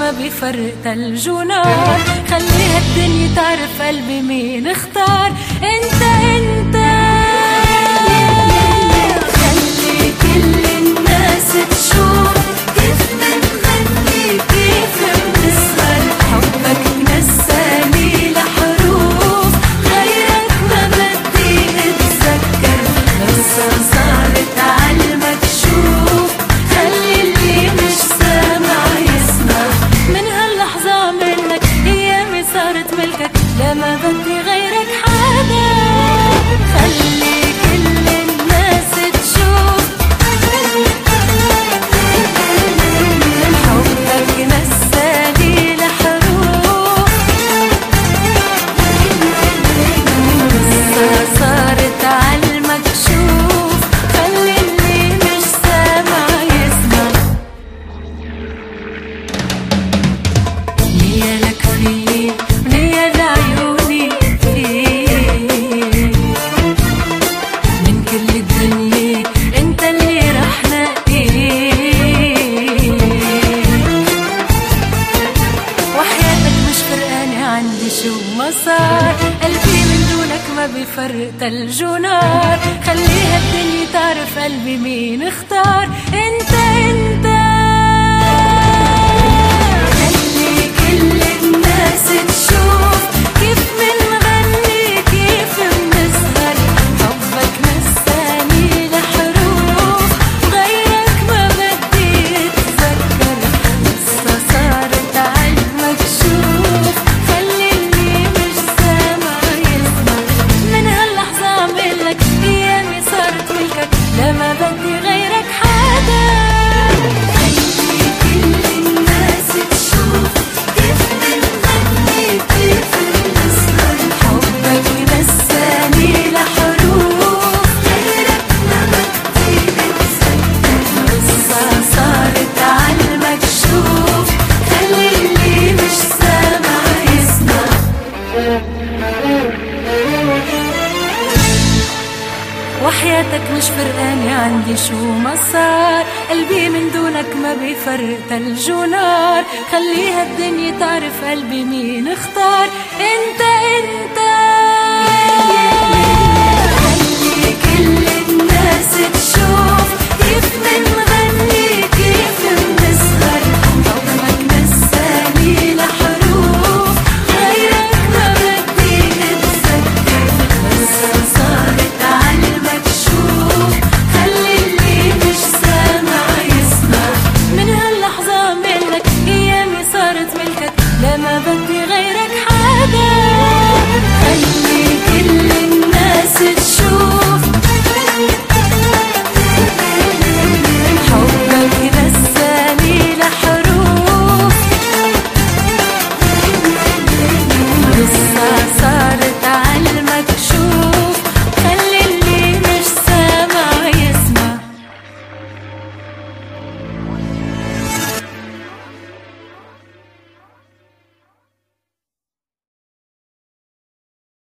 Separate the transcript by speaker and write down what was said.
Speaker 1: ما بيفرق ثلج ونار. خليها الدنيا تعرف قلبي مين اختار. انت خلي كل الناس تشوف كيف منغني كيف بنسهر. حبك نساني لحروف غيرك ما بدي اتذكر. لسه صارت عالمكشوف خلي اللي مش سامع يسمع. من هاللحظة منك ايامي صارت ملكك. لا ما بدي غيرك حدا. خلي كل الناس تشوف حبك نساني لحروف لسه صارت عالمكشوف خلي اللي مش سامع يسمع. نيالك فيي ونيال عيوني فيك. من كل الدنيا انت اللي رح نقيك. وحياتك مش فرقانة عندي شو ما صار. قلبي من دونك ما بيفرق ثلج ونار. خليها الدنيا تعرف قلبي مين اختار. انت خلي كل الناس تشوف كيف منغني كيف بنسهر. حبك نساني لحروف غيرك ما بدي اتذكر. لسه صارت عالمكشوف خلي اللي مش سامع يسمع. من هاللحظة عملك ايامي صارت ملكك. لا ما بدي غيرك حدا. خلي كل الناس تشوف كيف منغني كيف بنسهر. حبك نساني لحروف غيرك ما بدي اتذكر. لسه صارت عالمكشوف خلي اللي مش سامع يسمع. وحياتك مش فرقانة عندي شو ما صار. قلبي من دونك ما بيفرق ثلج ونار. خليها الدنيا تعرف قلبي مين اختار. انت خلي كل الناس تشوف كيف من